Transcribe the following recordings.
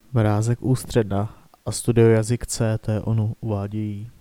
Mrázek Ústředna a Studio Jazyk C, to je onu, uvádějí.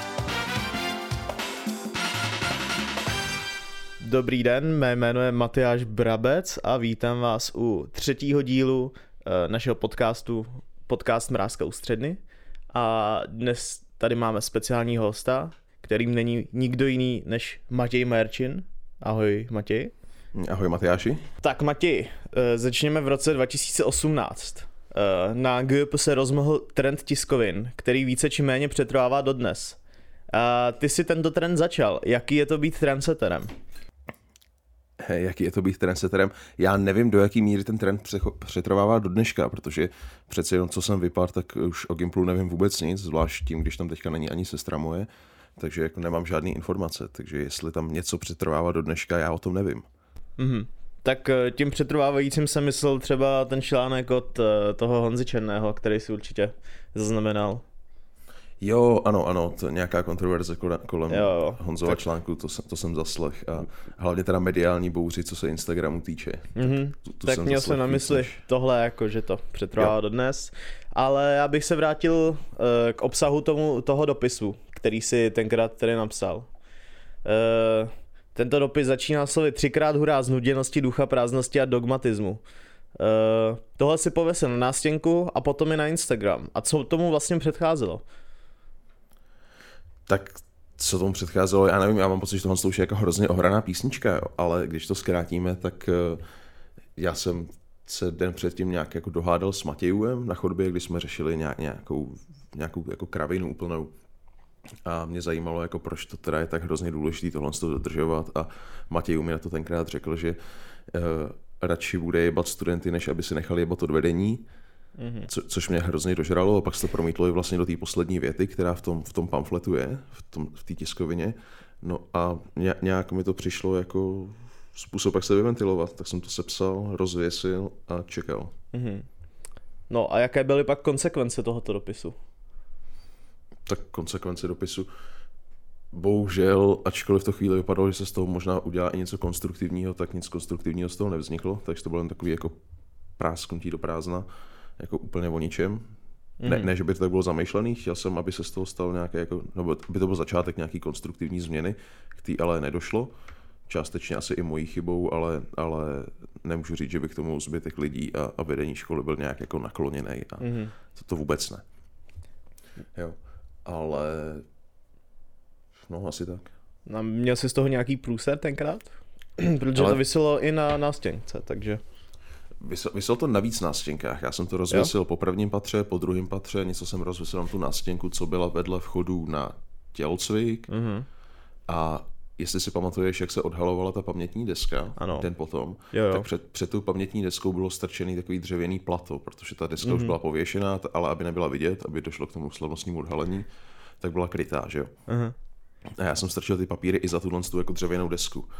Dobrý den, mé jméno je Matyáš Brabec a vítám vás u třetího dílu našeho podcastu, podcast Mrázka Ústředny. A dnes tady máme speciálního hosta, kterým není nikdo jiný než Matěj Merčin. Ahoj Matěj. Ahoj Matyáši. Tak Matěj, začněme v roce 2018. Na GP se rozmohl trend tiskovin, který více či méně přetrvává dodnes. Ty si tento trend začal. Jaký je to být trendsetterem? Jaký je to být trendsetterem? Já nevím, do jaký míry ten trend přetrvává do dneška, protože přece jenom co jsem vypadl, tak už o Gimplu nevím vůbec nic, zvlášť tím, když tam teďka není ani sestra moje, takže jako nemám žádný informace, takže jestli tam něco přetrvává do dneška, já o tom nevím. Mhm. Tak tím přetrvávajícím jsem myslel třeba ten článek od toho Honzy Černého, který si určitě zaznamenal. Jo, ano, to nějaká kontroverze kolem Honzova článku, to jsem zaslech a hlavně teda mediální bouři, co se Instagramu týče. Tak měl jsem na mysli tohle, jako, že to přetrvává dodnes, ale já bych se vrátil k obsahu toho dopisu, který si tenkrát tedy napsal. Tento dopis začíná slovy 3krát hurá znuděnosti, ducha prázdnosti a dogmatismu. Tohle si pověsil na nástěnku a potom i na Instagram. A co tomu vlastně předcházelo? Tak co tomu předcházelo, já nevím, já mám pocit, že tohle slouží jako hrozně ohraná písnička, jo. Ale když to zkrátíme, tak já jsem se den předtím nějak jako dohádal s Matějem na chodbě, kdy jsme řešili nějakou jako kravinu úplnou. A mě zajímalo, jako proč to teda je tak hrozně důležité tohle dodržovat a Matěj mi na to tenkrát řekl, že radši bude jebat studenty, než aby si nechali jebat od vedení, což mě hrozně dožralo a pak se to promítlo i vlastně do té poslední věty, která v tom pamfletu je, v té tiskovině. No a nějak mi to přišlo jako způsob, jak se vyventilovat, tak jsem to sepsal, rozvěsil a čekal. No a jaké byly pak konsekvence tohoto dopisu? Tak konsekvence dopisu. Bohužel, ačkoliv v to chvíli vypadalo, že se z toho možná udělá i něco konstruktivního, tak nic konstruktivního z toho nevzniklo, takže to bylo jen takový jako prásknutí do prázdna, jako úplně o ničem. Ne, že by to tak bylo zamýšlený, chtěl jsem, aby se z toho stal nějaké, jako, nebo aby to byl začátek nějaký konstruktivní změny, který ale nedošlo. Částečně asi i mojí chybou, ale nemůžu říct, že by k tomu zbytek lidí a vedení školy byl nějak jako nakloněný a to vůbec ne. Jo. Ale no asi tak. A měl jsi z toho nějaký průser tenkrát? Protože to viselo i na nástěnce, takže... Viselo to na víc nástěnkách. Já jsem to rozvěsil po prvním patře, po druhém patře, něco jsem rozvěsil na tu nástěnku, co byla vedle vchodu na tělocvik. A jestli si pamatuješ, jak se odhalovala ta pamětní deska, den potom, tak před tou pamětní deskou bylo strčený takový dřevěný plato, protože ta deska už byla pověšená, ale aby nebyla vidět, aby došlo k tomu slavnostnímu odhalení, tak byla krytá, že jo. A já jsem strčil ty papíry i za tuhle jako dřevěnou desku.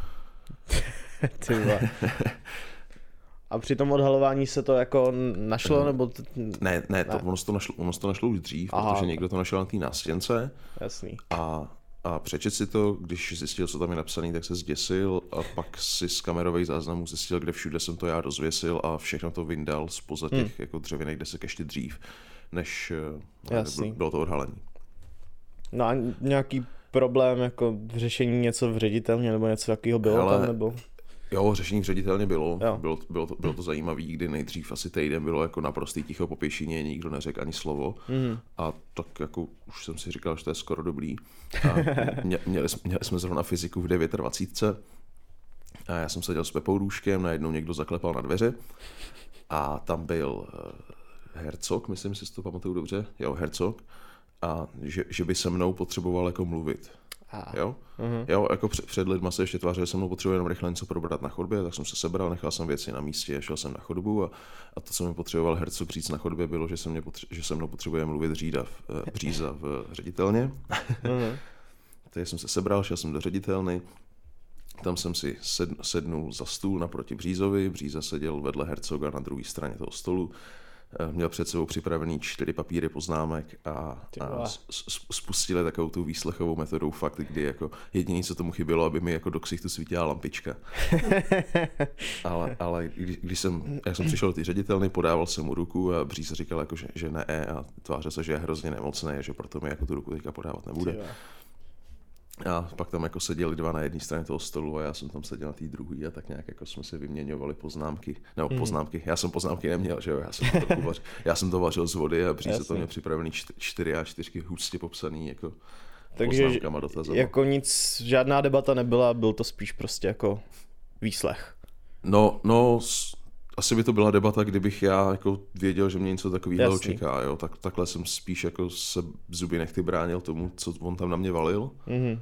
A při tom odhalování se to jako našlo, nebo... Ne. Ono to našlo už dřív, protože někdo to našel na té nástěnce. Jasný. A přečet si to, když zjistil, co tam je napsaný, tak se zděsil a pak si z kamerových záznamů zjistil, kde všude jsem to já rozvěsil a všechno to vyndal zpoza těch jako dřevěných desek ještě dřív, než bylo to odhalení. No a nějaký problém jako v řešení něco v ředitelně nebo něco takového bylo tam, nebo... Jo, řešení v ředitelně bylo. Bylo to zajímavé, kdy nejdřív asi týden bylo jako naprostý ticho po pěšině, nikdo neřekl ani slovo. A tak jako už jsem si říkal, že to je skoro dobrý. A měli jsme zrovna fyziku v 9:20 a já jsem seděl s Pepou Růžkem, najednou někdo zaklepal na dveře a tam byl Hercog, myslím si to pamatuju dobře, Hercog, a že by se mnou potřeboval jako mluvit. Jo, jako před lidma se ještě tvářil, že se mnou potřebuje jenom rychle něco probrat na chodbě, tak jsem se sebral, nechal jsem věci na místě a šel jsem na chodbu a to, co mi potřeboval Hercog říct na chodbě, bylo, že se mnou potřebuje mluvit Bříza v ředitelně. Takže jsem se sebral, šel jsem do ředitelny, tam jsem si sednul za stůl naproti Břízovi, Bříza seděl vedle Hercoga na druhé straně toho stolu měl před sebou připravený 4 papíry poznámek a spustili takovou tu výslechovou metodou fakt, kdy jako jediné, co tomu chybělo, aby mi jako do ksichtu svítila lampička. ale já jsem přišel do té ředitelny, podával jsem mu ruku a Bříza říkal, jako, že ne a tvářil se, že je hrozně nemocný a že proto mi jako tu ruku teďka podávat nebude. A pak tam jako seděli 2 na jedné straně toho stolu a já jsem tam seděl na té druhé a tak nějak jako jsme si vyměňovali poznámky. Nebo poznámky, já jsem poznámky neměl, že jo, já jsem to vařil z vody a Bříza to měl připravený 4 A4 hustě popsaný jako poznámkama dotazama. Jako nic, žádná debata nebyla, byl to spíš prostě jako výslech. No, asi by to byla debata, kdybych já jako věděl, že mě něco takového čeká, jo. Takhle jsem spíš jako se zuby nechty bránil tomu, co on tam na mě valil. Mm-hmm.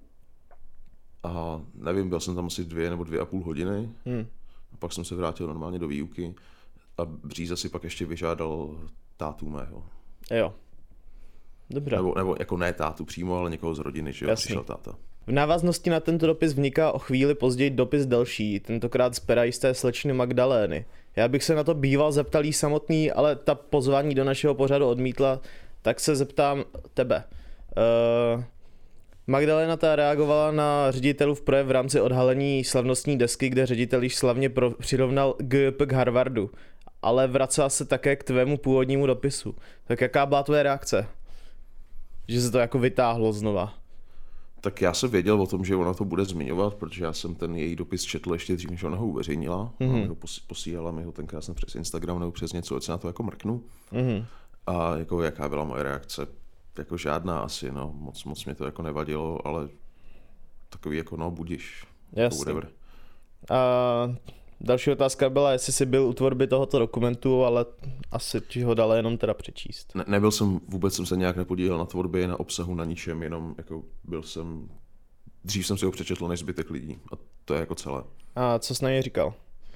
A nevím, byl jsem tam asi 2 nebo 2,5 hodiny. A pak jsem se vrátil normálně do výuky a Bříza si pak ještě vyžádal tátu mého. Jo. Dobré. Nebo jako ne tátu přímo, ale někoho z rodiny, že jo, přišel táta. V návaznosti na tento dopis vniká o chvíli později dopis další, tentokrát z pera jisté slečny Magdalény. Já bych se na to býval zeptal jí samotný, ale ta pozvání do našeho pořadu odmítla, tak se zeptám tebe. Magdaléna ta reagovala na ředitelův projev v rámci odhalení slavnostní desky, kde ředitel již slavně přirovnal GP k Harvardu, ale vracela se také k tvému původnímu dopisu. Tak jaká byla tvoje reakce? Že se to jako vytáhlo znova. Tak já jsem věděl o tom, že ona to bude zmiňovat, protože já jsem ten její dopis četl ještě dřív, než ona ho uveřejnila. Mm-hmm. Posílala mi ho tenkrát jsem přes Instagram nebo přes něco, ať se na to jako mrknu. Mm-hmm. A jako jaká byla moje reakce? Jako žádná asi, no. Moc mě to jako nevadilo, ale takový jako no, budiš. Jasně. A další otázka byla, jestli jsi byl u tvorby tohoto dokumentu, ale asi ti ho dala jenom teda přečíst. Nebyl jsem, vůbec jsem se nějak nepodílel na tvorbě, na obsahu, na ničem, jenom jako dřív jsem si ho přečetl než zbytek lidí a to je jako celé. A co jsi na něj říkal?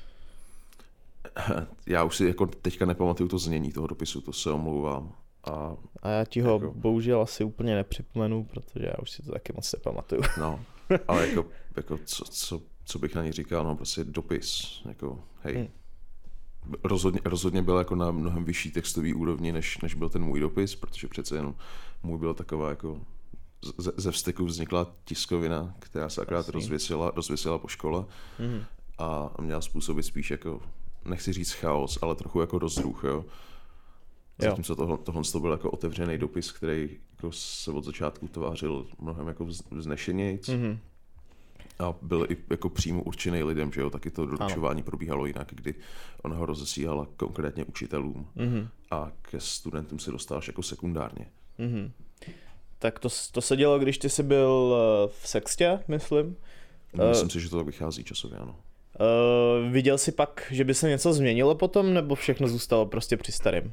Já už si jako teďka nepamatuju to znění toho dopisu, to se omlouvám. A já ti ho bohužel asi úplně nepřipomenu, protože já už si to taky moc nepamatuju. No, ale jako co bych na něj říkal, no prostě dopis, jako hej. Rozhodně byl jako na mnohem vyšší textový úrovni, než byl ten můj dopis, protože přece jenom můj byl taková jako ze vzteku vznikla tiskovina, která se akorát rozvěsila po škole a měla způsobit spíš jako, nechci říct chaos, ale trochu jako rozruch, jo. Zatímco tohle byl jako otevřený dopis, který jako se od začátku tvářil mnohem jako vznešenějc. A byl i jako přímo určený lidem, že jo, taky to doručování probíhalo jinak, kdy ona ho rozesílala konkrétně učitelům a ke studentům se dostáváš jako sekundárně. Tak to se dělo, když ty jsi byl v sextě, myslím? Myslím si, že to tak vychází časově, ano. Viděl jsi pak, že by se něco změnilo potom, nebo všechno zůstalo prostě při starém?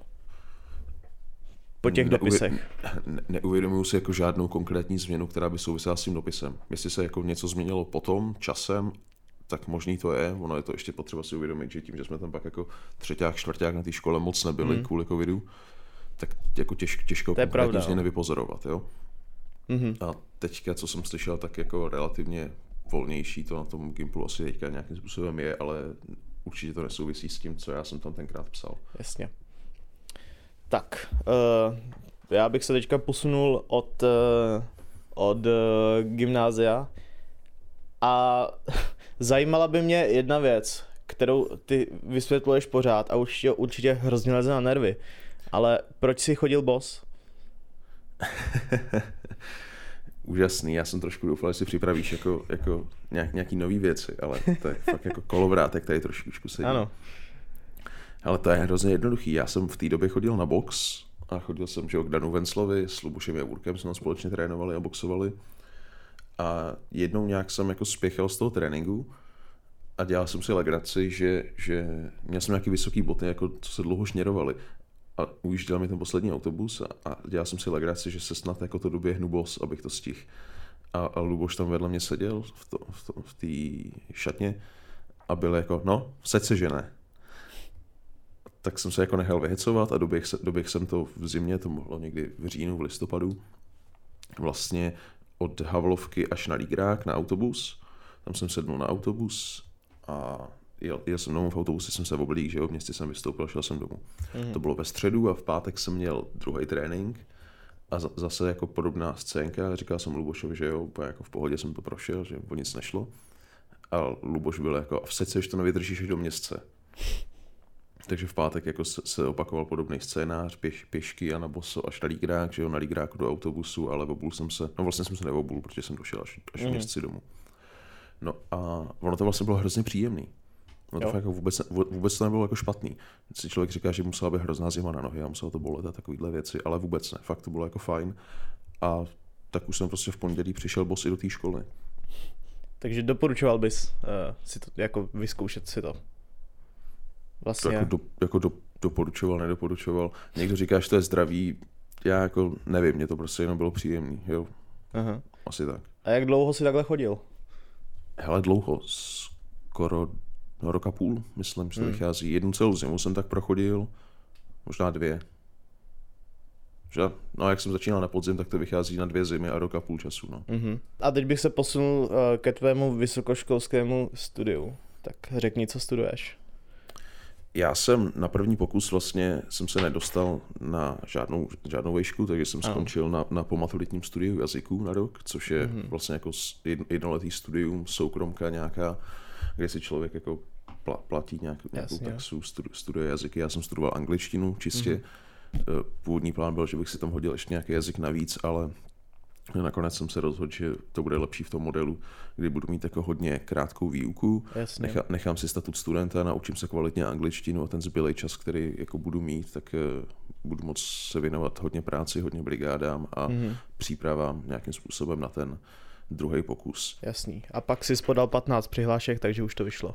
Po těch dopisech. Neuvědomuji si jako žádnou konkrétní změnu, která by souvisela s tím dopisem. Jestli se jako něco změnilo potom, časem, tak možný to je. Ono je to ještě potřeba si uvědomit, že tím, že jsme tam pak jako 3., 4. na té škole moc nebyli kvůli covidu, tak jako těžko konkrétní změny vypozorovat, jo. A teďka, co jsem slyšel, tak jako relativně volnější to na tom Gimplu asi teďka nějakým způsobem je, ale určitě to nesouvisí s tím, co já jsem tam tenkrát psal. Jasně. Tak, já bych se teďka posunul od gymnázia a zajímala by mě jedna věc, kterou ty vysvětluješ pořád a už tě určitě hrozně leze na nervy, ale proč jsi chodil bos? Úžasný, já jsem trošku doufal, že si připravíš jako nějaký nový věci, ale to je fakt jako kolovrátek, tady trošičku sedí. Ano. Ale to je hrozně jednoduchý. Já jsem v té době chodil na box a chodil jsem k Danu Venclovi, s Lubušem Javůrkem jsme společně trénovali a boxovali. A jednou nějak jsem jako spěchal z toho tréninku a dělal jsem si legraci, že měl jsem nějaký vysoký boty, jako co se dlouho šněrovaly. A ujížděl mi ten poslední autobus a dělal jsem si legraci, že se snad jako to doběhnu bos, abych to stihl. A Luboš tam vedle mě seděl v té šatně a byl jako, no, vsaď se, že ne. Tak jsem se jako nechal vyhecovat a doběh jsem to v zimě, to mohlo někdy v říjnu, v listopadu, vlastně od Havlovky až na Lígrák na autobus. Tam jsem sednul na autobus a jel jsem domů v autobuse, jsem se oblík, že jo, v městě jsem vystoupil, šel jsem domů. To bylo ve středu a v pátek jsem měl druhý trénink a zase jako podobná scénka, říkal jsem Lubošovi, že jo, jako v pohodě jsem to prošel, že o nic nešlo. A Luboš byl jako, v seci, to nevydržíš až do městce. Takže v pátek jako se opakoval podobný scénář, pěšky a na boso až na lígrák, že jo, na lígráku do autobusu, ale obul jsem se, no vlastně jsem se neobul, protože jsem došel až v městci domů. No a ono to vlastně bylo hrozně příjemný. No to fakt jako vůbec to nebylo jako špatný. Si člověk říká, že musela být hrozná zima na nohy a muselo to bolet a takovýhle věci, ale vůbec ne. Fakt to bylo jako fajn. A tak už jsem prostě v pondělí přišel bosy do té školy. Takže doporučoval bys si to jako vyzkoušet si to? Vlastně. To doporučoval, nedoporučoval. Někdo říká, že to je zdravý, já jako nevím, mě to prostě jenom bylo příjemný, jo. Aha. Asi tak. A jak dlouho jsi takhle chodil? Hele, dlouho, skoro rok a půl, myslím, že to vychází. Jednu celou zimu jsem tak prochodil, možná 2. No jak jsem začínal na podzim, tak to vychází na 2 zimy a rok a půl času, no. A teď bych se posunul ke tvému vysokoškolskému studiu. Tak řekni, co studuješ. Já jsem na první pokus vlastně jsem se nedostal na žádnou výšku, takže jsem skončil na pomaturitním studiu jazyků na rok, což je vlastně jako jednoletý studium, soukromka nějaká, kde si člověk jako platí nějakou taxu, studuje jazyky. Já jsem studoval angličtinu čistě. Původní plán byl, že bych si tam hodil ještě nějaký jazyk navíc, ale nakonec jsem se rozhodl, že to bude lepší v tom modelu, kdy budu mít jako hodně krátkou výuku, nechám si statut studenta, naučím se kvalitně angličtinu a ten zbylej čas, který jako budu mít, tak budu moct se věnovat hodně práci, hodně brigádám a přípravám nějakým způsobem na ten druhý pokus. Jasný. A pak jsi podal 15 přihlášek, takže už to vyšlo.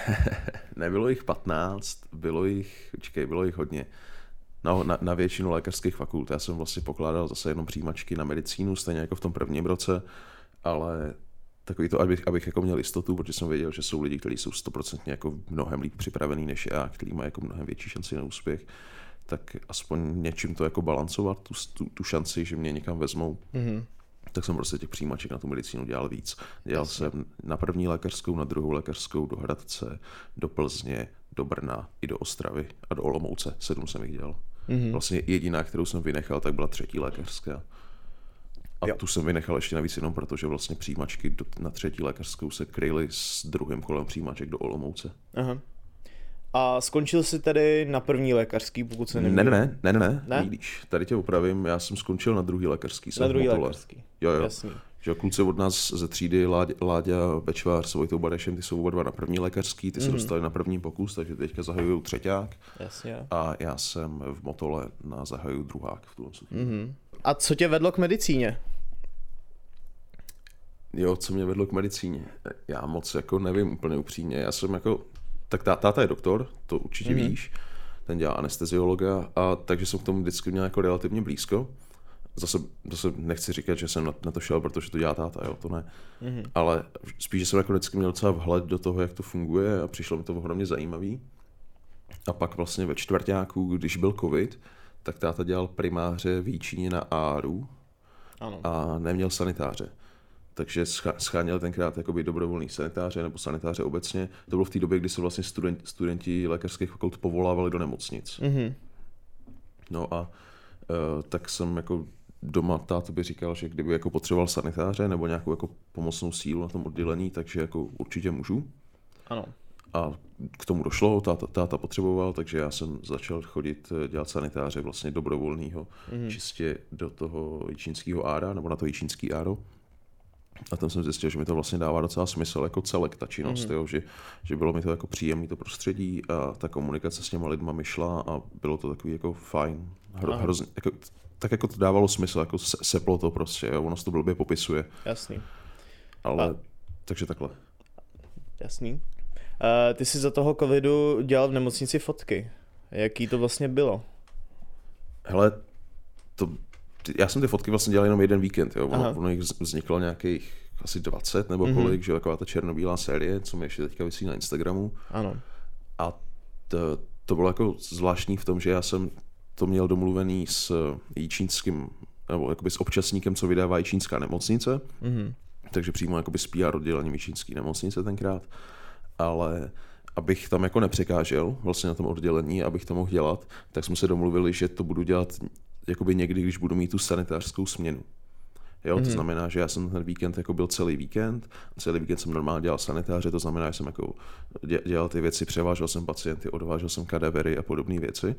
Nebylo jich 15, bylo jich hodně. No, na většinu lékařských fakult. Já jsem vlastně pokládal zase jenom přijímačky na medicínu, stejně jako v tom prvním roce, ale takový to, abych jako měl jistotu, protože jsem věděl, že jsou lidi, kteří jsou 100% jako mnohem líp připravený než já, kteří mají jako mnohem větší šanci na úspěch, tak aspoň něčím to jako balancovat, tu šanci, že mě někam vezmou. Tak jsem prostě těch přijímaček na tu medicínu dělal víc. Dělal jsem na první lékařskou, na druhou lékařskou, do Hradce, do Plzně, do Brna i do Ostravy a do Olomouce. 7 jsem jich dělal. Vlastně jediná, kterou jsem vynechal, tak byla 3. lékařská. A tu jsem vynechal ještě navíc jenom protože vlastně přijímačky na 3. lékařskou se kryly s druhým kolem přijímaček do Olomouce. Aha. A skončil jsi tedy na první lékařský, pokud se nemýlím? Ne? Vidíš, tady tě opravím, já jsem skončil na druhý lékařský. Na druhý lékařský. Jo. Jasný. Že kluci od nás ze třídy, Láďa Bečvář s Vojtou Badešem, ty jsou oba dva na první lékařský, ty se dostali na první pokus, takže teďka zahajují 3. Jasně. A já jsem v Motole zahajuju 2. v tuhle. A co tě vedlo k medicíně? Jo, co mě vedlo k medicíně? Já moc jako nevím úplně upřímně, já jsem jako... Tak táta je doktor, to určitě víš, ten dělá anesteziologa, a takže jsem k tomu vždycky měl jako relativně blízko. Zase nechci říkat, že jsem na to šel, protože to dělá táta, jo, to ne. Ale spíš, že jsem jako vždycky měl docela vhled do toho, jak to funguje a přišlo mi to ohromně zajímavý. A pak vlastně ve čtvrťáku, když byl covid, tak táta dělal primáře v Jíčíně na ARu a neměl sanitáře. Takže scháněl tenkrát jakoby dobrovolný sanitáře nebo sanitáře obecně. To bylo v té době, kdy se vlastně studenti lékařských fakult povolávali do nemocnic. No a tak jsem jako doma táto by říkal, že kdyby jako potřeboval sanitáře nebo nějakou jako pomocnou sílu na tom oddělení, takže jako určitě můžu. Ano. A k tomu došlo, táta potřeboval, takže já jsem začal chodit dělat sanitáře vlastně dobrovolného, čistě do toho jičínského ára, nebo na to jičínský áro. A tam jsem zjistil, že mi to vlastně dává docela smysl jako celek ta činnost, jo? Že bylo mi to jako příjemné to prostředí a ta komunikace s těma lidma mi šla a bylo to takový jako fajn, hrozně, jako, tak jako to dávalo smysl, jako seplo to prostě, jo? Ono se to blbě popisuje. Jasný. Ale takže takhle. Jasný. Ty jsi za toho covidu dělal v nemocnici fotky. Jaký to vlastně bylo? Hele, já jsem ty fotky vlastně dělal jenom jeden víkend, jo. Ono jich vzniklo nějakých asi 20 nebo kolik, že taková ta černobílá série, co mi ještě teďka visí na Instagramu. Ano. A to bylo jako zvláštní v tom, že já jsem to měl domluvený s jičínským, nebo jakoby s občasníkem, co vydává jičínská nemocnice. Takže přímo jakoby s PR oddělením jičínské nemocnice tenkrát. Ale abych tam jako nepřekážel vlastně na tom oddělení, abych to mohl dělat, tak jsme se domluvili, že to budu dělat jakoby někdy, když budu mít tu sanitářskou směnu. Jo, to znamená, že já jsem ten víkend jako byl celý víkend jsem normálně dělal sanitáře, to znamená, že jsem jako dělal ty věci, převážel jsem pacienty, odvážel jsem kadavery a podobné věci.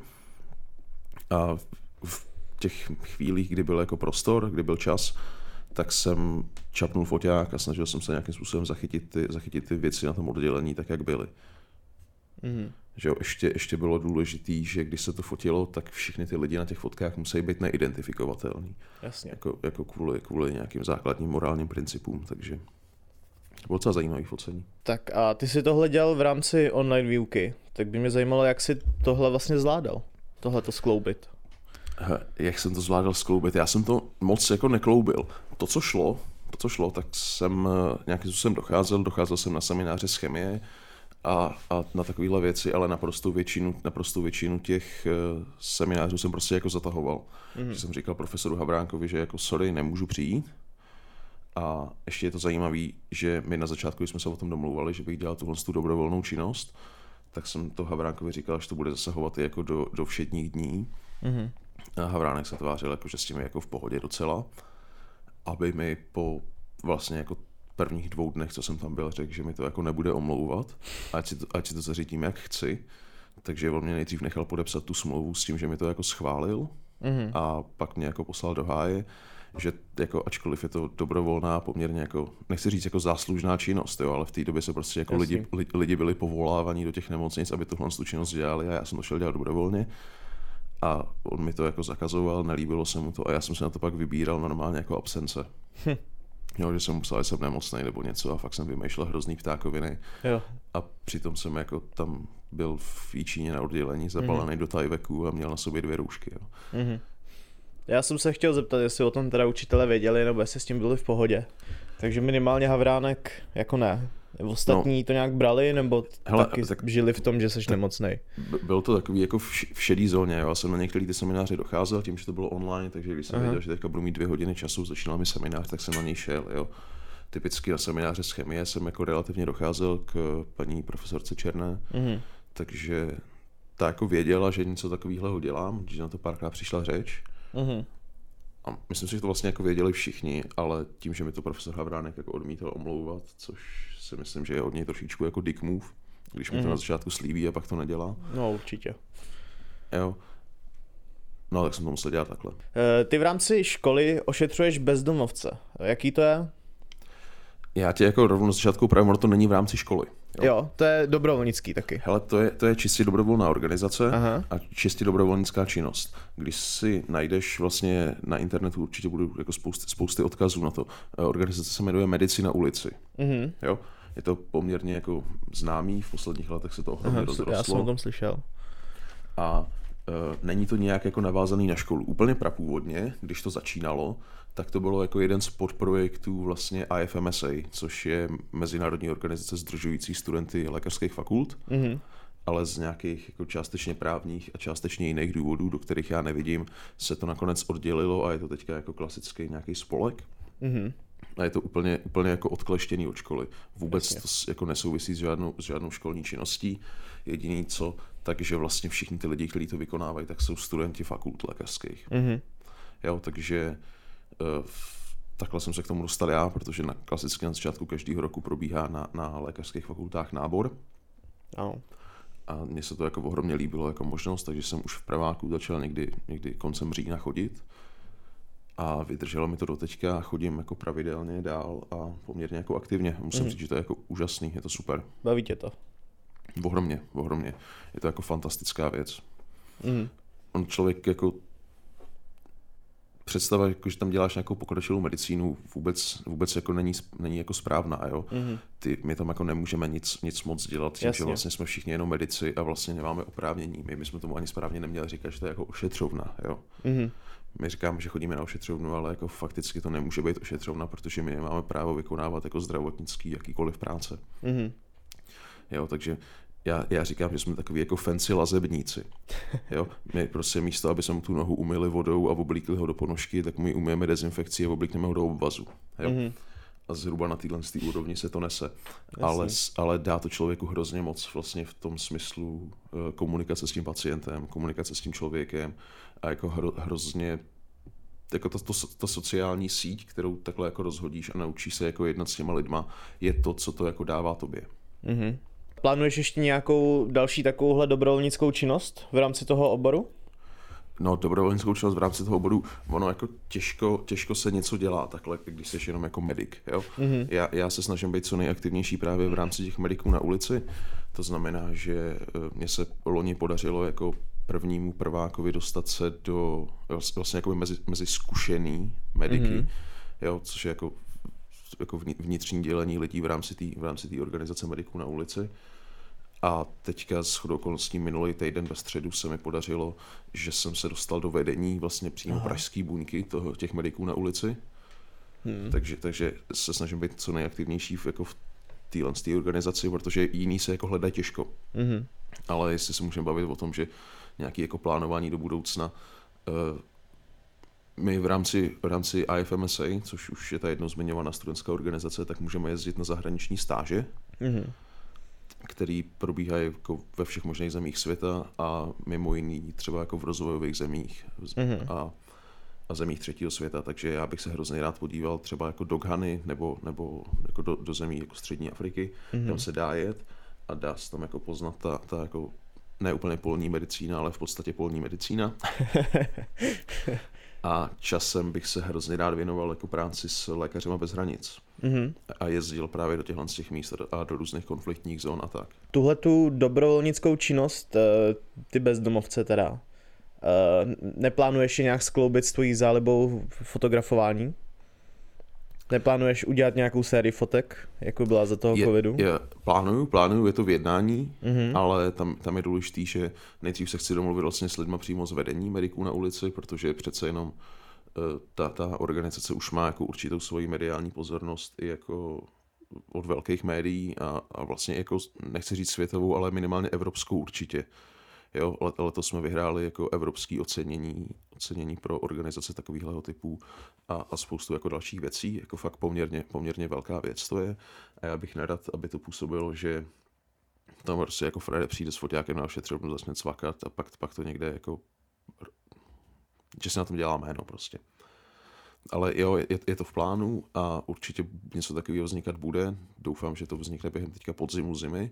A v těch chvílích, kdy byl jako prostor, kdy byl čas, tak jsem čapnul foťák a snažil jsem se nějakým způsobem zachytit ty věci na tom oddělení tak, jak byly. Že jo, ještě bylo důležitý, že když se to fotilo, tak všichni ty lidi na těch fotkách musí být neidentifikovatelní. Jasně. Jako kvůli nějakým základním morálním principům, takže to bylo docela zajímavý focení. Tak a ty si tohle dělal v rámci online výuky, tak by mě zajímalo, jak si tohle vlastně zvládal, tohle to skloubit. Jak jsem to zvládal skloubit? Já jsem to moc jako nekloubil. To, co šlo, tak jsem nějakým způsobem docházel jsem na semináře z chemie, a na takovéhle věci, ale naprostou většinu těch seminářů jsem prostě jako zatahoval. Že jsem říkal profesoru Havránkovi, že jako sorry, nemůžu přijít. A ještě je to zajímavé, že my na začátku, když jsme se o tom domlouvali, že bych dělal tuhle dobrovolnou činnost, tak jsem to Havránkovi říkal, že to bude zasahovat i jako do všedních dní. A Havránek se tvářil, jako, že s tím je jako v pohodě docela, aby mi po vlastně jako prvních 2 dnech, co jsem tam byl, řekl, že mi to jako nebude omlouvat, ať si to zařídím, jak chci. Takže on mě nejdřív nechal podepsat tu smlouvu s tím, že mi to jako schválil a pak mě jako poslal do háje, že jako ačkoliv je to dobrovolná, poměrně jako, nechci říct jako záslužná činnost, jo, ale v té době se prostě jako lidi byli povolávaní do těch nemocnic, aby tuhle činnost dělali a já jsem to šel dělat dobrovolně. A on mi to jako zakazoval, nelíbilo se mu to a já jsem se na to pak vybíral normálně jako absence. Jo, že jsem musel, že jsem nemocnej nebo něco a fakt jsem vymýšlel hrozný ptákoviny. Jo. A přitom jsem jako tam byl v Jíčíně na oddělení zabalený do Tyveku a měl na sobě 2 roušky. Jo. Já jsem se chtěl zeptat, jestli o tom teda učitelé věděli, nebo jestli s tím byli v pohodě. Takže minimálně Havránek jako ne. Ostatní to nějak brali, nebo taky žili v tom, že seš nemocnej? Byl to takový jako v šedý zóně. Jo. Já jsem na některé ty semináře docházel tím, že to bylo online, takže když jsem věděl, že teďka budu mít 2 hodiny času, začínal mi seminář, tak jsem na něj šel. Jo. Typicky na semináře z chemie jsem jako relativně docházel k paní profesorce Černé, takže ta jako věděla, že něco takového dělám, že na to párkrát přišla řeč. A myslím si, že to vlastně jako věděli všichni, ale tím, že mi to profesor Havránek jako odmítal omlouvat, což si myslím, že je od něj trošičku jako dick move, když mi to na začátku slíbí a pak to nedělá. No určitě. Jo. No tak jsem to musel dělat takhle. Ty v rámci školy ošetřuješ bezdomovce. Jaký to je? Já tě jako rovnou na začátku pravím, ono to není v rámci školy. Jo, to je dobrovolnický taky. Hele, to je čistě dobrovolná organizace a čistě dobrovolnická činnost. Když si najdeš vlastně na internetu, určitě budou jako spousty odkazů na to. Organizace se jmenuje Medici na ulici. Jo? Je to poměrně jako známý, v posledních letech se to ohromně rozrostlo. Já jsem o tom slyšel. A není to nějak jako navázaný na školu. Úplně prapůvodně, když to začínalo, tak to bylo jako jeden z podprojektů vlastně IFMSA, což je mezinárodní organizace sdružující studenty lékařských fakult, ale z nějakých jako částečně právních a částečně jiných důvodů, do kterých já nevidím, se to nakonec oddělilo a je to teďka jako klasický nějaký spolek. A je to úplně jako odkleštěný od školy. Vůbec to jako nesouvisí s žádnou školní činností. Jediný co, takže vlastně všichni ty lidi, kteří to vykonávají, tak jsou studenti fakult lékařských. Jo, takže takhle jsem se k tomu dostal já, protože klasicky na začátku každého roku probíhá na lékařských fakultách nábor. A mně se to jako ohromně líbilo jako možnost, takže jsem už v praváku začal někdy koncem října chodit. A vydrželo mi to doteďka a chodím jako pravidelně dál a poměrně jako aktivně. Musím říct, že to je jako úžasný, je to super. Baví tě to? Ohromně. Je to jako fantastická věc. On člověk jako představa, jako, že tam děláš nějakou pokročilou medicínu, vůbec jako není jako správná, jo. My tam jako nemůžeme nic moc dělat, tím, že vlastně jsme všichni jenom medici a vlastně nemáme oprávnění. My jsme tomu ani správně neměli říkat, že to je jako ošetřovna, jo. My říkáme, že chodíme na ošetřovnu, ale jako fakticky to nemůže být ošetřovna, protože my nemáme právo vykonávat jako zdravotnický jakýkoliv práce. Jo, takže já říkám, že jsme takový jako fancy lazebníci. Jo? My prostě místo, aby jsme tu nohu umyli vodou a oblíkli ho do ponožky, tak my umyjeme dezinfekci a oblíkneme ho do obvazu. Jo? zhruba na téhle úrovni se to nese. Ale dá to člověku hrozně moc vlastně v tom smyslu komunikace s tím pacientem, komunikace s tím člověkem a jako hrozně jako ta sociální síť, kterou takhle jako rozhodíš a naučíš se jako jednat s těma lidma, je to, co to jako dává tobě. Mm-hmm. Plánuješ ještě nějakou další takovouhle dobrovolnickou činnost v rámci toho oboru? No, dobrovolnickou činnost v rámci toho oboru, ono jako těžko se něco dělá takhle, když jsi jenom jako medic, jo. Mm-hmm. Já se snažím být co nejaktivnější právě v rámci těch mediků na ulici, to znamená, že mně se loni podařilo jako prvnímu prvákovi dostat se do vlastně jako mezi zkušený mediky, jo, což je jako vnitřní dělení lidí v rámci té organizace mediků na ulici. A teďka shodou okolností minulý týden ve středu se mi podařilo, že jsem se dostal do vedení vlastně přímo pražský buňky těch mediků na ulici. Takže se snažím být co nejaktivnější jako v téhle organizaci, protože jiný se jako hledají těžko. Ale jestli se můžeme bavit o tom, že nějaké jako plánování do budoucna, my v rámci IFMSA, což už je ta jednou zmiňovaná studentská organizace, tak můžeme jezdit na zahraniční stáže, který probíhají jako ve všech možných zemích světa a mimo jiný třeba jako v rozvojových zemích a zemích třetího světa, takže já bych se hrozně rád podíval třeba jako do Ghany nebo jako do zemí jako střední Afriky, tam se dá jet a dá se tam jako poznat ta jako ne úplně polní medicína, ale v podstatě polní medicína. A časem bych se hrozně rád věnoval jako práci s Lékařema bez hranic. A jezdil právě do těch míst a do různých konfliktních zón a tak. Tuhletu dobrovolnickou činnost, ty bezdomovce teda, neplánuješ je nějak skloubit s tvojí zálibou fotografování? Neplánuješ udělat nějakou sérii fotek, jako byla za toho covidu? Plánuju, je to v jednání, ale tam je důležitý, že nejdřív se chci domluvit vlastně s lidma přímo z vedení mediků na ulici, protože přece jenom ta organizace už má jako určitou svoji mediální pozornost i jako od velkých médií a vlastně jako, nechci říct světovou, ale minimálně evropskou určitě. Jo, letos jsme vyhráli jako evropský ocenění pro organizace takového typu a spoustu jako dalších věcí, jako fakt poměrně velká věc to je. A já bych nerad, aby to působilo, že tam prostě jako Frede přijde s foťákem na ošetřovnu, začne cvakat a pak to někde jako, že se na tom dělá jméno prostě. Ale jo, je to v plánu a určitě něco takového vznikat bude. Doufám, že to vznikne během teďka podzimu, zimy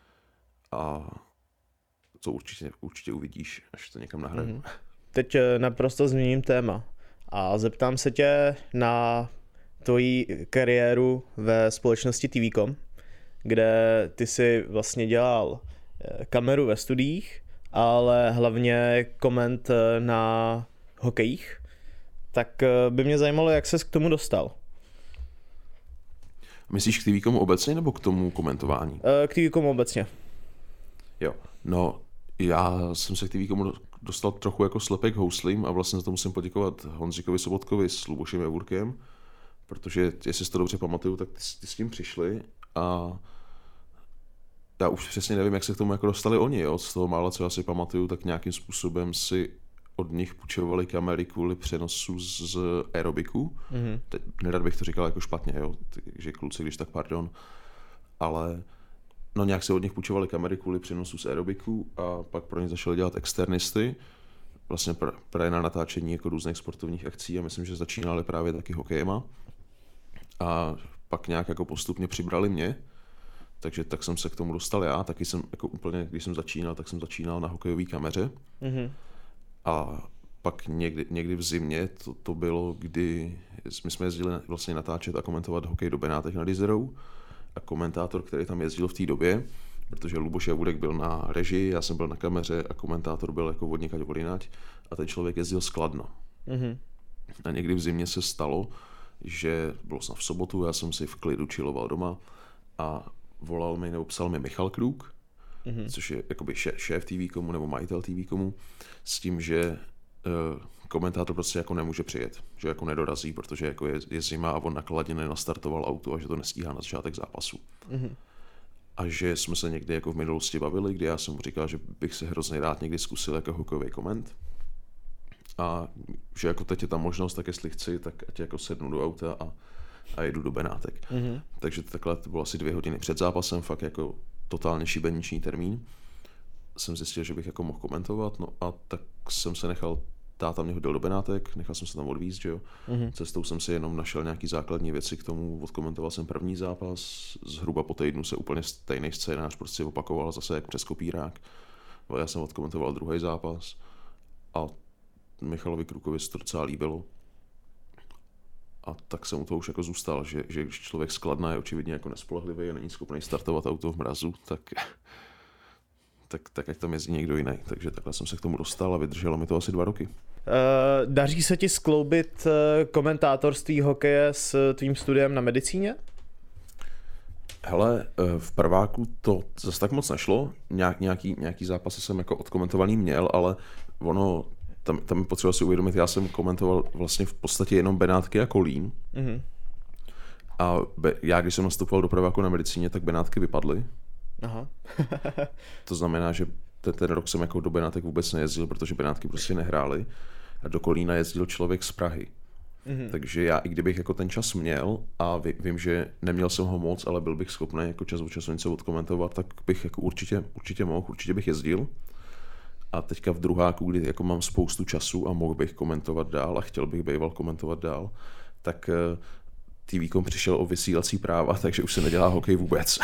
a to určitě uvidíš, až to někam nahraju. Teď naprosto změním téma a zeptám se tě na tvoji kariéru ve společnosti TVCom, kde ty jsi vlastně dělal kameru ve studiích, ale hlavně koment na hokejích. Tak by mě zajímalo, jak ses k tomu dostal. Myslíš k TVComu obecně nebo k tomu komentování? K TVComu obecně. Jo, no já jsem se k TVComu dostal trochu jako slepek houslím a vlastně za to musím poděkovat Honzíkovi Sobotkovi s Lubošem Javurkem, protože jestli si to dobře pamatuju, tak ty s tím přišli a já už přesně nevím, jak se k tomu jako dostali oni, jo? Z toho mála, co já si pamatuju, tak nějakým způsobem si od nich půjčovali kamery kvůli přenosu z aerobiku. Nerad bych to říkal jako špatně, jo? Takže kluci, když tak pardon, ale no nějak se od nich půjčovali kamery kvůli přenosu z aerobiku a pak pro ně začali dělat externisty, vlastně právě na natáčení jako různých sportovních akcí a myslím, že začínali právě taky hokejema a pak nějak jako postupně přibrali mě, takže tak jsem se k tomu dostal já, taky jsem jako úplně, když jsem začínal, tak jsem začínal na hokejové kameře a pak někdy v zimě to bylo, kdy my jsme jezdili vlastně natáčet a komentovat hokej do Benátek nad Jizerou a komentátor, který tam jezdil v té době, protože Luboš Javurek byl na režii, já jsem byl na kameře a komentátor byl jako vodnikať vodinať a ten člověk jezdil z Kladna. A někdy v zimě se stalo, že bylo snad v sobotu, já jsem si v klidu chilloval doma a volal mi nebo psal mi Michal Kruk, což je jakoby šéf TVComu nebo majitel TVComu, s tím, že komentátor prostě jako nemůže přijet, že jako nedorazí, protože jako je zima a on na Kladně nenastartoval auto a že to nestíhá na začátek zápasu. A že jsme se někdy jako v minulosti bavili, kdy já jsem mu říkal, že bych se hrozně rád někdy zkusil jako hokejový koment. A že jako teď je ta možnost, tak jestli chci, tak ať jako sednu do auta a jedu do Benátek. Takže takhle to bylo asi 2 hodiny před zápasem, fakt jako totálně šibeniční termín. Jsem zjistil, že bych jako mohl komentovat, no a tak jsem se nechal, táta mě hodil do Benátek, nechal jsem se tam odvízt, že jo. Cestou jsem si jenom našel nějaký základní věci k tomu, odkomentoval jsem první zápas, zhruba po týdnu se úplně stejný scénář prostě opakoval zase jak přes kopírák. Já jsem odkomentoval druhý zápas a Michalovi Krukovi se to docela líbilo. A tak jsem u toho už jako zůstal, že když člověk z Kladna je očividně jako nespolehlivý a není schopný startovat auto v mrazu, tak ať tam jezdí někdo jiný. Takže takhle jsem se k tomu dostal a vydrželo mi to asi 2 roky. Daří se ti skloubit komentátorství hokeje s tvým studiem na medicíně? Hele, v prváku to zase tak moc nešlo. Nějaký zápasy jsem jako odkomentovaný měl, ale ono, tam je potřeba si uvědomit, já jsem komentoval vlastně v podstatě jenom Benátky a Kolín. A já, když jsem nastupoval do prváku na medicíně, tak Benátky vypadly. Aha. To znamená, že ten rok jsem jako do Benátek vůbec nejezdil, protože Benátky prostě nehrály. A do Kolína jezdil člověk z Prahy. Takže já, i kdybych jako ten čas měl a vím, že neměl jsem ho moc, ale byl bych schopný jako čas od času něco odkomentovat, tak bych jako určitě mohl, určitě bych jezdil. A teďka v druháku, kdy jako mám spoustu času a mohl bych komentovat dál a chtěl bych býval komentovat dál, tak TVkom přišel o vysílací práva, takže už se nedělá hokej vůbec.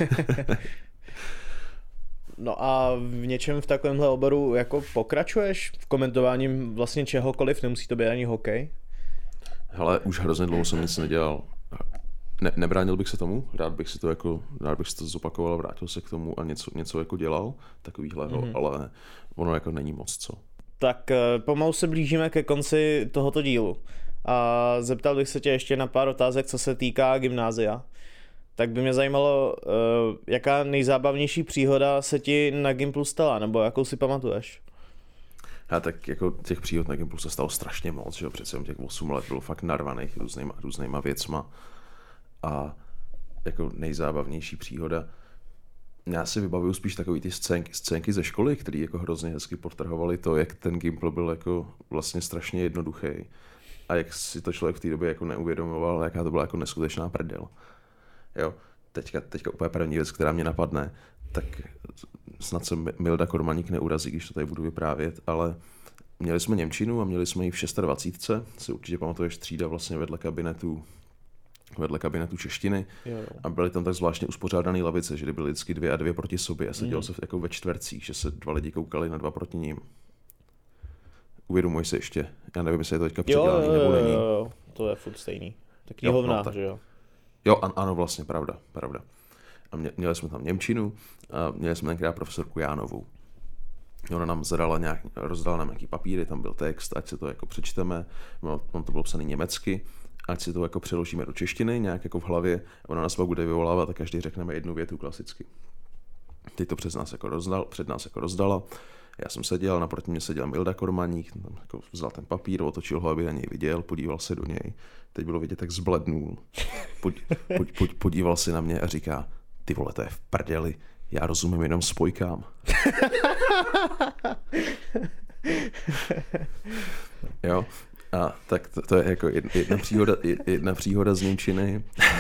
No a v něčem v takovémhle oboru jako pokračuješ v komentování vlastně čehokoliv, nemusí to být ani hokej? Hele, už hrozně dlouho jsem nic nedělal. Nebránil bych se tomu, rád bych si to zopakoval, vrátil se k tomu a něco jako dělal, takovýhleho, ale ono jako není moc co. Tak pomalu se blížíme ke konci tohoto dílu a zeptal bych se tě ještě na pár otázek, co se týká gymnázia. Tak by mě zajímalo, jaká nejzábavnější příhoda se ti na Gimplu stala, nebo jakou si pamatuješ? A tak jako těch příhod na Gimplu se stalo strašně moc, že jo, přece těch 8 let bylo fakt narvaných různýma věcma a jako nejzábavnější příhoda. Já si vybavuju spíš takový ty scénky ze školy, které jako hrozně hezky podtrhovaly to, jak ten Gimpl byl jako vlastně strašně jednoduchý a jak si to člověk v té době jako neuvědomoval, jaká to byla jako neskutečná prdel. Jo, teďka úplně první věc, která mě napadne, tak snad se Milda Kormaník neurazí, když to tady budu vyprávět, ale měli jsme němčinu a měli jsme ji v 26. Si určitě pamatuješ, třída vlastně vedle kabinetu češtiny. Jo. A byly tam tak zvláštně uspořádané lavice, že byly vždycky 2 a 2 proti sobě a sedělo se jako ve čtvercích, že se 2 lidi koukali na 2 proti ním. Uvědomuj se ještě, já nevím, jestli je to teďka předělaný nebo není. Jo, to je furt stejný. Tak knihovna, že jo? Jo, ano, vlastně, pravda. A měli jsme tam němčinu a měli jsme tenkrát profesorku Jánovou. Ona nám rozdala nám nějaký papíry, tam byl text, ať si to jako přečteme, on to bylo psaný německy, ať si to jako přeložíme do češtiny, nějak jako v hlavě, ona nás bude vyvolávat a každý řekneme 1 větu klasicky. Teď to před nás jako rozdala. Já jsem seděl, naproti mě seděl Milda Kormaník, jako vzal ten papír, otočil ho, aby na něj viděl, podíval se do něj. Teď bylo vidět, jak zblednul. Podíval se na mě a říká, ty vole, to je v prdeli, já rozumím jenom spojkám. Jo, a tak to je jako jedna příhoda z němčiny.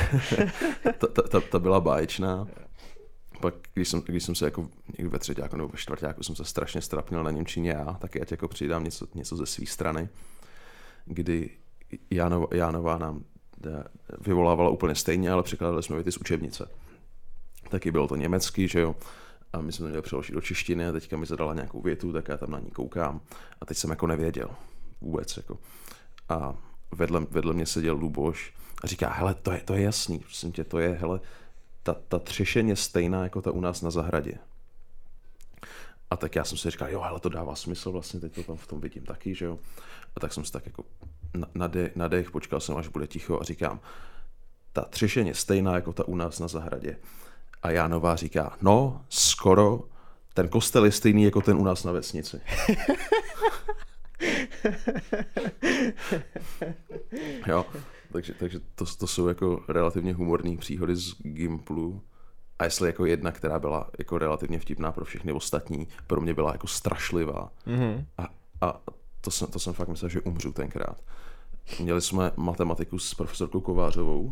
Ta byla báječná. Pak, když jsem se jako někdy ve třetíku nebo ve čtvrtáku jsem se strašně strapnil na němčině tak já ti jako přidám něco ze své strany, kdy Jánová nám vyvolávala úplně stejně, ale překládali jsme věty z učebnice. Taky bylo to německy, že jo, a my jsme to měli přeložit do češtiny a teďka mi zadala nějakou větu, tak já tam na ní koukám a teď jsem jako nevěděl vůbec, jako. A vedle mě seděl Luboš a říká, hele, to je jasný, prosím tě, to je, hele, ta třešeň je stejná jako ta u nás na zahradě. A tak já jsem si říkal, jo, hele, to dává smysl, vlastně teď to tam v tom vidím taky, že jo. A tak jsem si tak jako nadech, počkal jsem, až bude ticho a říkám, ta třešeň je stejná jako ta u nás na zahradě. A Jánová říká, no, skoro, ten kostel je stejný jako ten u nás na vesnici. Jo, takže to jsou jako relativně humorní příhody z Gimplu. A jestli jako jedna, která byla jako relativně vtipná pro všechny ostatní, pro mě byla jako strašlivá. A to jsem fakt myslel, že umřu tenkrát. Měli jsme matematiku s profesorkou Kovářovou.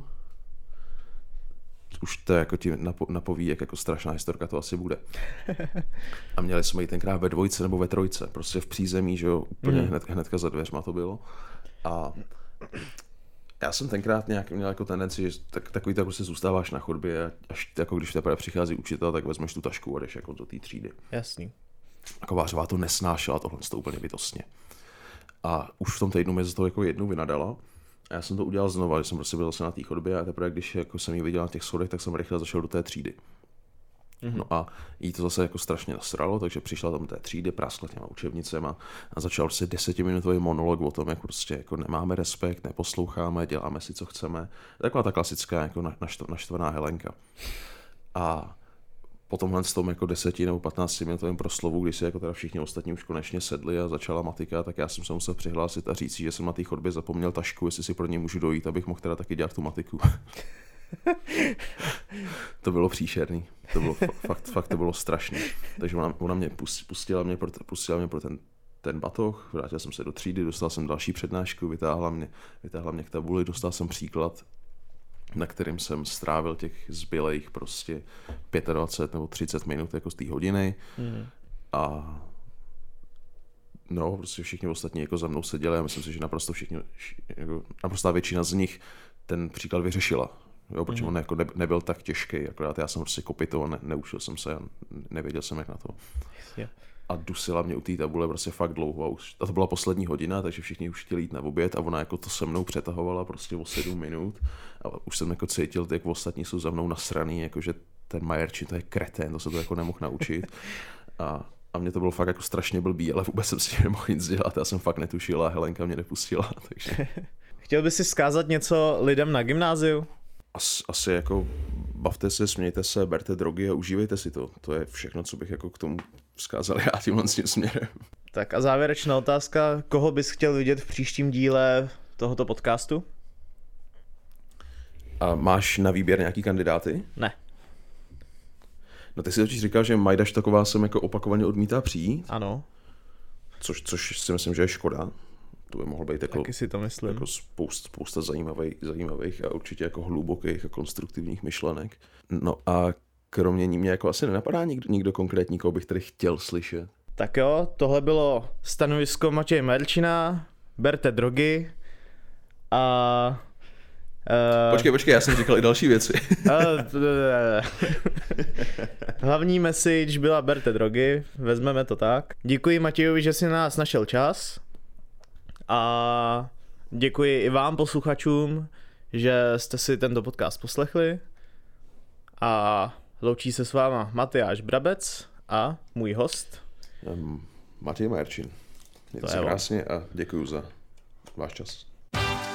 Už to jako ti napoví, jak jako strašná historka to asi bude. A měli jsme ji tenkrát ve dvojce nebo ve trojce, prostě v přízemí, že jo, úplně hnedka za dveřma to bylo. A já jsem tenkrát nějak měl jako tendenci, že takový tak prostě zůstáváš na chodbě a až jako když teprve přichází učitel, tak vezmeš tu tašku a jdeš jako do té třídy. Jasný. A Kovářová to nesnášela tohle to úplně bytostně. A už v tom týdnu mě za to jako jednou vynadala. A já jsem to udělal znova, že jsem prostě byl zase na té chodbě a teprve když jako jsem ji viděl na těch schodech, tak jsem rychle zašel do té třídy. No a jí to zase jako strašně nasralo, takže přišla tam do té třídy, praskla těma učebnicema a začal prostě 10minutový monolog o tom, jak prostě jako nemáme respekt, neposloucháme, děláme si, co chceme. Taková ta klasická jako naštvaná Helenka. A po tomhle s tom jako 10 nebo 15 minutovým proslovu, když si jako teda všichni ostatní už konečně sedli a začala matika, tak já jsem se musel přihlásit a říct, že jsem na té chodbě zapomněl tašku, jestli si pro ní můžu dojít, abych mohl teda taky dělat tu matiku. To bylo příšerný. To bylo fakt to bylo strašný. Takže ona mě pustila mě pro ten batoh, vrátil jsem se do třídy, dostal jsem další přednášku, vytáhla mě k tabuli, dostal jsem příklad, na kterým jsem strávil těch zbylejch prostě 25 nebo 30 minut jako z té hodiny. A no, prostě všichni ostatní jako za mnou seděli a myslím si, že naprostá většina z nich ten příklad vyřešila. Jo, protože on jako nebyl tak těžký, akorát já jsem prostě kopitoval, neučil jsem se a nevěděl jsem, jak na to. A dusila mě u té tabule prostě fakt dlouho. A to byla poslední hodina, takže všichni už chtěli jít na oběd a ona jako to se mnou přetahovala prostě o 7 minut. A už jsem jako cítil, jak ostatní jsou za mnou nasraný, jakože ten Majerčin, to je kretén, to se to jako nemohl naučit. A mě to bylo fakt jako strašně blbý, ale vůbec jsem si nemohl nic dělat. Já jsem fakt netušil a Helenka mě nepustila. Takže... Chtěl bys si vzkázat něco lidem na gymnáziu? Asi jako bavte se, smějte se, berte drogy a užívejte si to. To je všechno, co bych jako k tomu vzkázal já tímhle s tím směrem. Tak a závěrečná otázka, koho bys chtěl vidět v příštím díle tohoto podcastu? A máš na výběr nějaký kandidáty? Ne. No ty si totiž říkal, že Majda Štaková sem jako opakovaně odmítá přijít. Ano. Což si myslím, že je škoda. To by mohlo být jako, taky si to myslím. Jako spousta zajímavých a určitě jako hlubokých a konstruktivních myšlenek. No a kromě ní mě jako asi nenapadá nikdo konkrétní, koho bych tady chtěl slyšet. Tak jo, tohle bylo stanovisko Matěje Majerčina, berte drogy a... Počkej, já jsem říkal i další věci. Hlavní message byla berte drogy, vezmeme to tak. Děkuji Matějovi, že si na nás našel čas. A děkuji i vám, posluchačům, že jste si tento podcast poslechli. A loučí se s váma Matyáš Brabec a můj host Matěj Majerčin. Mějte se krásně a děkuji za váš čas.